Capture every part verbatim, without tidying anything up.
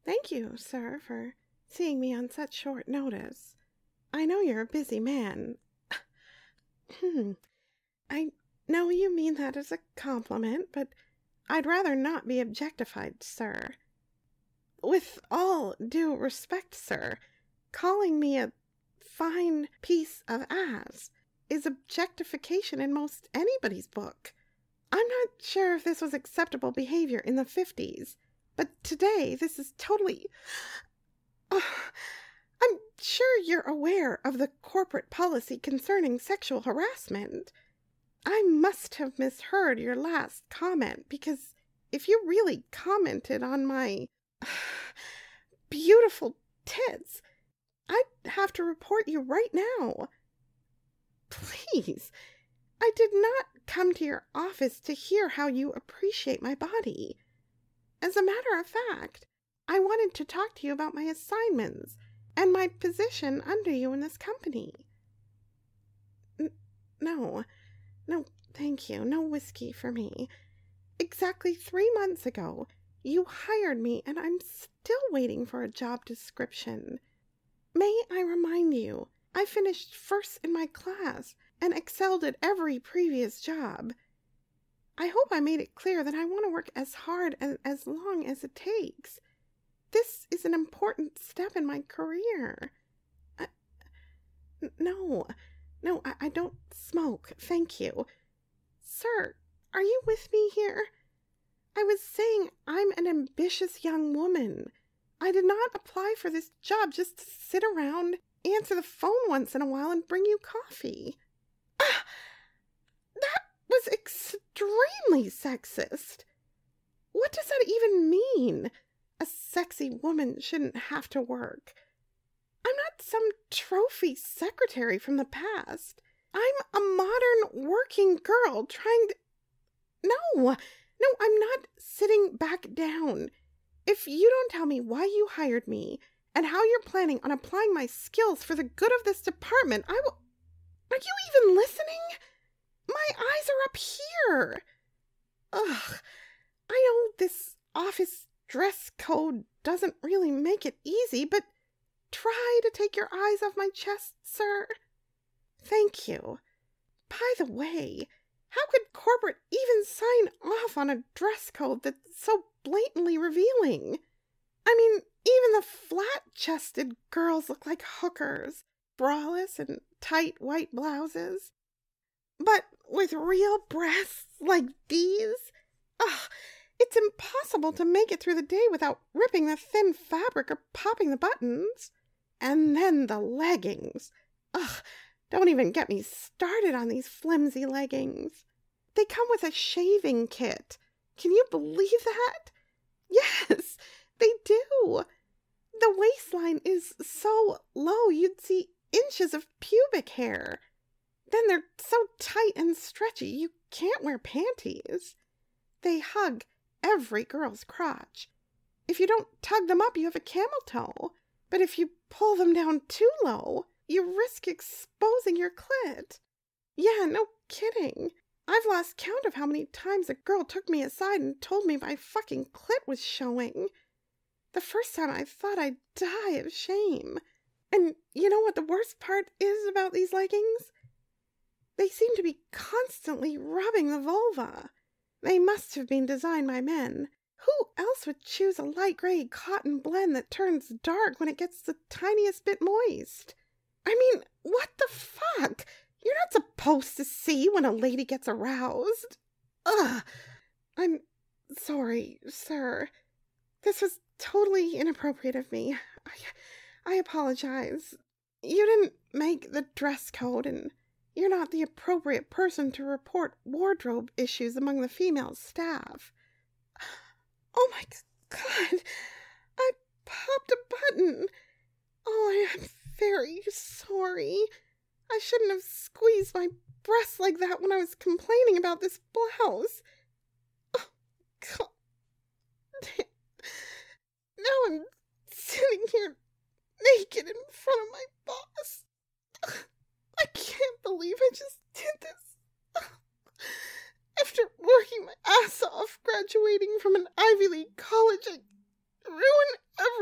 Thank you, sir, for seeing me on such short notice. I know you're a busy man. Hmm. I know you mean that as a compliment, but I'd rather not be objectified, sir. With all due respect, sir, calling me a fine piece of ass is objectification in most anybody's book. I'm not sure if this was acceptable behavior in the fifties, but today this is totally... Uh, I'm sure you're aware of the corporate policy concerning sexual harassment. I must have misheard your last comment, because if you really commented on my beautiful tits, I'd have to report you right now. Please, I did not come to your office to hear how you appreciate my body. As a matter of fact, I wanted to talk to you about my assignments and my position under you in this company. N- no, no, thank you. No whiskey for me. Exactly three months ago, you hired me, and I'm still waiting for a job description. May I remind you, I finished first in my class and excelled at every previous job. I hope I made it clear that I want to work as hard and as long as it takes. This is an important step in my career. I, no, no, I, I don't smoke, thank you. Sir, are you with me here? I was saying I'm an ambitious young woman. I did not apply for this job just to sit around, answer the phone once in a while, and bring you coffee. Ah, that was extremely sexist. What does that even mean? A sexy woman shouldn't have to work. I'm not some trophy secretary from the past. I'm a modern working girl trying to... No, no, I'm not sitting back down. If you don't tell me why you hired me and how you're planning on applying my skills for the good of this department, I will... Are you even listening? My eyes are up here. Ugh, I know this office dress code doesn't really make it easy, but try to take your eyes off my chest, sir. Thank you. By the way, how could corporate even sign off on a dress code that's so blatantly revealing? I mean, even the flat-chested girls look like hookers, braless and tight white blouses. But with real breasts like these, ugh, it's impossible to make it through the day without ripping the thin fabric or popping the buttons. And then the leggings. Ugh, don't even get me started on these flimsy leggings. They come with a shaving kit. Can you believe that? Yes, they do. The waistline is so low you'd see inches of pubic hair. Then they're so tight and stretchy you can't wear panties. They hug every girl's crotch. If you don't tug them up, you have a camel toe. But if you pull them down too low, you risk exposing your clit. Yeah, no kidding. I've lost count of how many times a girl took me aside and told me my fucking clit was showing. The first time I thought I'd die of shame. And you know what the worst part is about these leggings? They seem to be constantly rubbing the vulva. They must have been designed by men. Who else would choose a light gray cotton blend that turns dark when it gets the tiniest bit moist? I mean, what the fuck? You're not supposed to see when a lady gets aroused. Ugh. I'm sorry, sir. This was totally inappropriate of me. I, I apologize. You didn't make the dress code, and you're not the appropriate person to report wardrobe issues among the female staff. Oh my God, I popped a button. Oh, I am very sorry. I shouldn't have squeezed my breasts like that when I was complaining about this blouse. Oh, God. Now I'm sitting here naked in front of my boss. I can't believe I just did this. After working my ass off, graduating from an Ivy League college, I ruined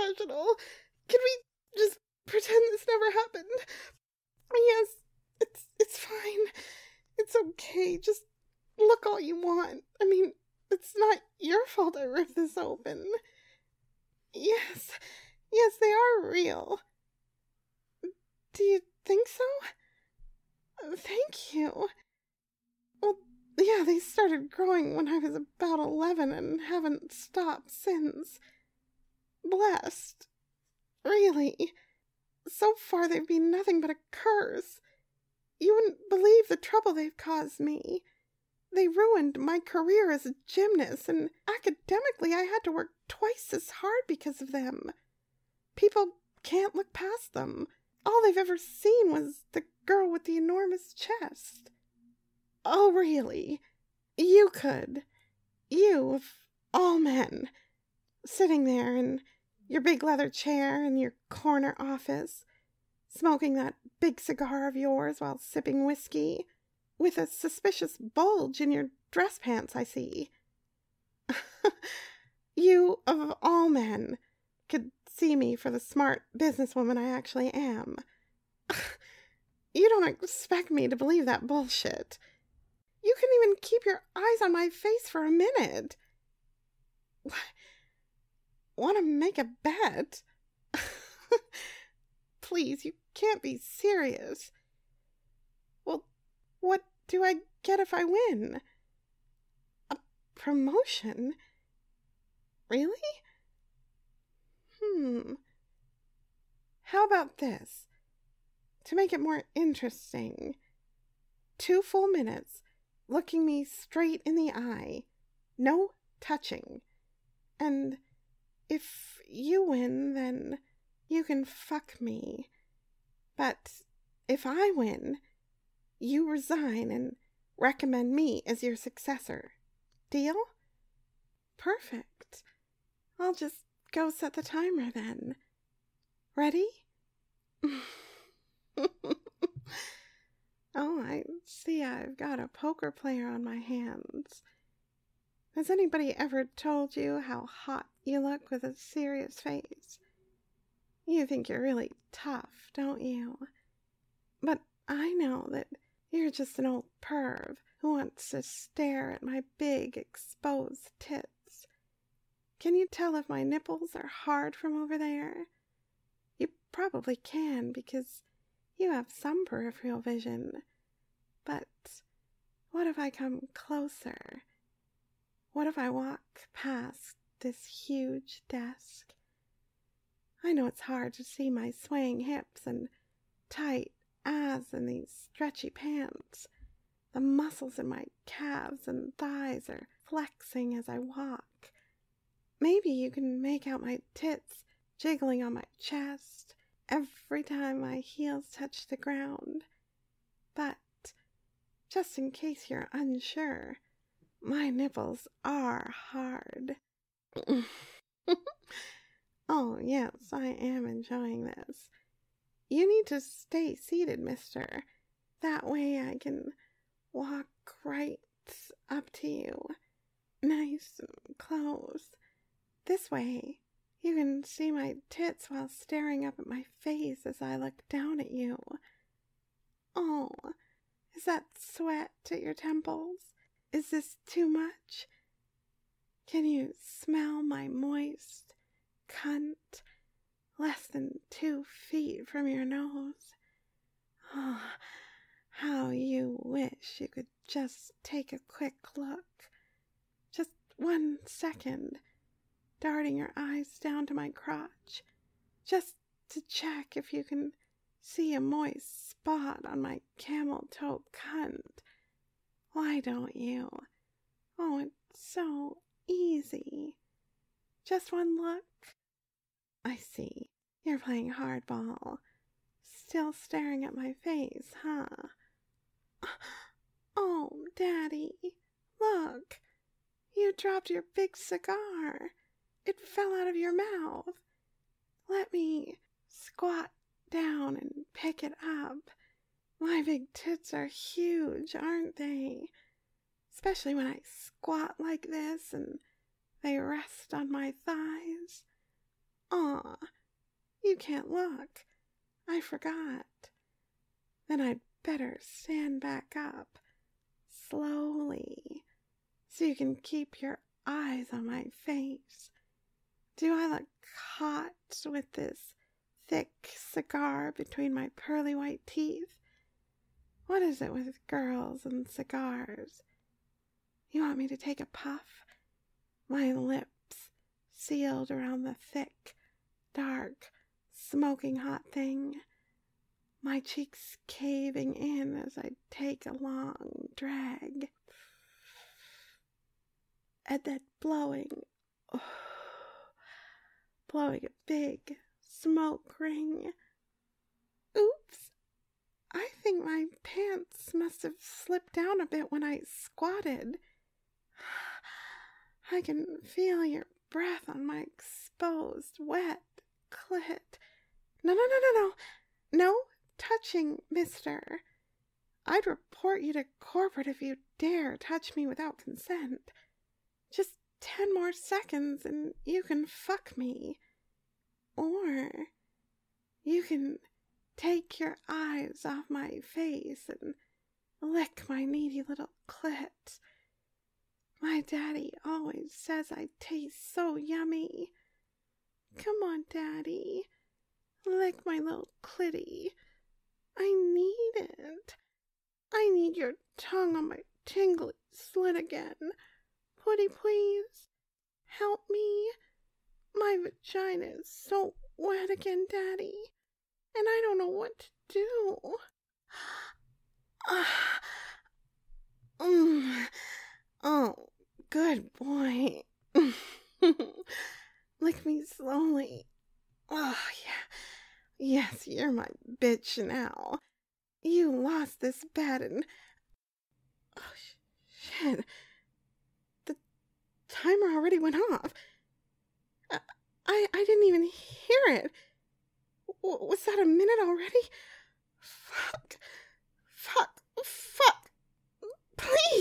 professional. Can we just pretend this never happened? Yes, it's it's fine. It's okay. Just look all you want. I mean, it's not your fault I ripped this open. Yes, yes, they are real. Do you think so? Uh, Thank you. Well, yeah, they started growing when I was about eleven and haven't stopped since. Blessed. Really. So far they've been nothing but a curse. You wouldn't believe the trouble they've caused me. They ruined my career as a gymnast, and academically I had to work twice as hard because of them. People can't look past them. All they've ever seen was the girl with the enormous chest. Oh, really? You could. You, of all men. Sitting there in your big leather chair in your corner office, smoking that big cigar of yours while sipping whiskey, with a suspicious bulge in your dress pants, I see. You, of all men, could see me for the smart businesswoman I actually am. You don't expect me to believe that bullshit. You couldn't even keep your eyes on my face for a minute. Want to make a bet? Please, you can't be serious. Well, what do I get if I win? A promotion? Really? Hmm. How about this? To make it more interesting, two full minutes looking me straight in the eye, no touching. And if you win, then you can fuck me. But if I win, you resign and recommend me as your successor. Deal? Perfect. I'll just go set the timer then. Ready? Oh, I see I've got a poker player on my hands. Has anybody ever told you how hot you look with a serious face? You think you're really tough, don't you? But I know that you're just an old perv who wants to stare at my big exposed tits. Can you tell if my nipples are hard from over there? You probably can because you have some peripheral vision. But what if I come closer? What if I walk past this huge desk? I know it's hard to see my swaying hips and tight ass in these stretchy pants. The muscles in my calves and thighs are flexing as I walk. Maybe you can make out my tits jiggling on my chest every time my heels touch the ground. But just in case you're unsure, my nipples are hard. Oh, yes, I am enjoying this. You need to stay seated, mister. That way I can walk right up to you, nice and close. This way you can see my tits while staring up at my face as I look down at you. Oh, is that sweat at your temples? Is this too much? Can you smell my moist cunt less than two feet from your nose? Oh, how you wish you could just take a quick look. Just one second, darting your eyes down to my crotch, just to check if you can see a moist spot on my camel toe cunt. Why don't you? Oh, it's so easy. Just one look. I see. You're playing hardball. Still staring at my face, huh? Oh, Daddy, look. You dropped your big cigar. It fell out of your mouth. Let me squat down and pick it up. My big tits are huge, aren't they? Especially when I squat like this and they rest on my thighs. Aw, you can't look. I forgot. Then I'd better stand back up, slowly, so you can keep your eyes on my face. Do I look hot with this thick cigar between my pearly white teeth? What is it with girls and cigars? You want me to take a puff? My lips sealed around the thick, dark, smoking hot thing. My cheeks caving in as I take a long drag. And then blowing, oh, blowing a big smoke ring. Oops, I think my pants must have slipped down a bit when I squatted. I can feel your breath on my exposed, wet clit. No, no, no, no, no. No touching, mister. I'd report you to corporate if you dare touch me without consent. Just ten more seconds and you can fuck me. Or you can take your eyes off my face and lick my needy little clit. My daddy always says I taste so yummy. Come on, Daddy. Lick my little clitty. I need it. I need your tongue on my tingly slit again. Pretty please. Help me. My vagina is so wet again, Daddy. And I don't know what to do. Ah. Mm. Oh, good boy. Lick me slowly. Oh, yeah. Yes, you're my bitch now. You lost this bet and... Oh, shit. The timer already went off. I, I, I didn't even hear it. W- was that a minute already? Fuck. Fuck. Fuck. Please.